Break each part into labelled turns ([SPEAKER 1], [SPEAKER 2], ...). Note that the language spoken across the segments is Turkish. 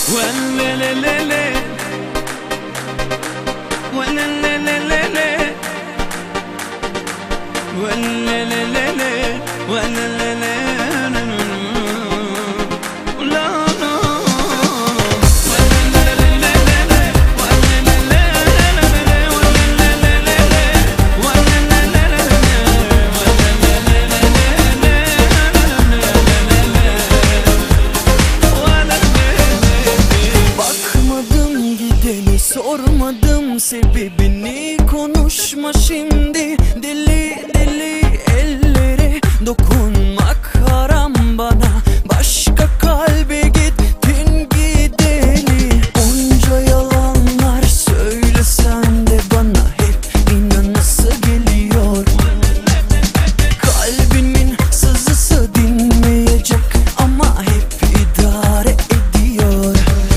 [SPEAKER 1] Sormadım sebebini, konuşma şimdi. Deli deli ellere dokunmak haram bana. Başka kalbe gittin gideli. Onca yalanlar söylesen de bana hep inanası geliyor. Kalbimin sızısı dinmeyecek ama hep idare ediyor.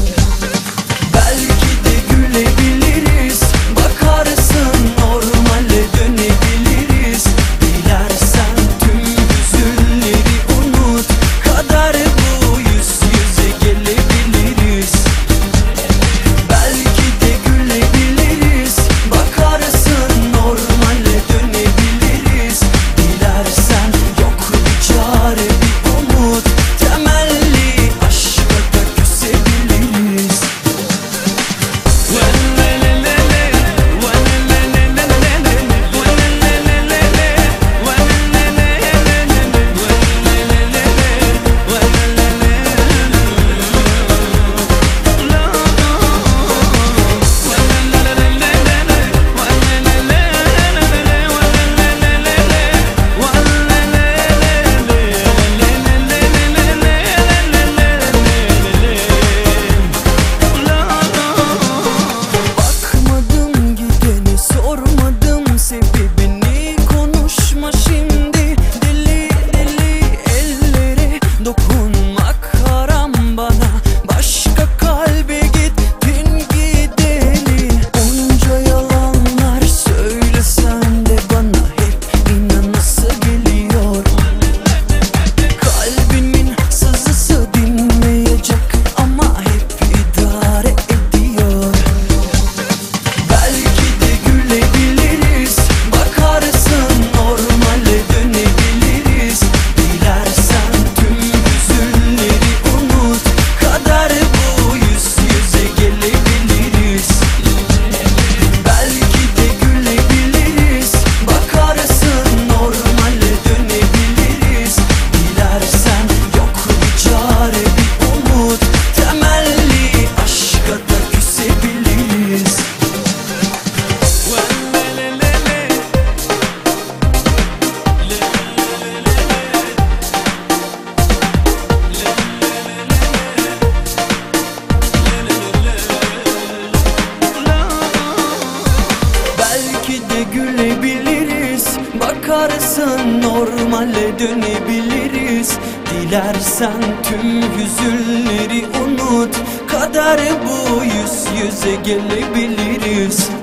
[SPEAKER 1] Bakarsın normale dönebiliriz. Dilersen tüm hüzünleri unut. Kader bu, yüz yüze gelebiliriz.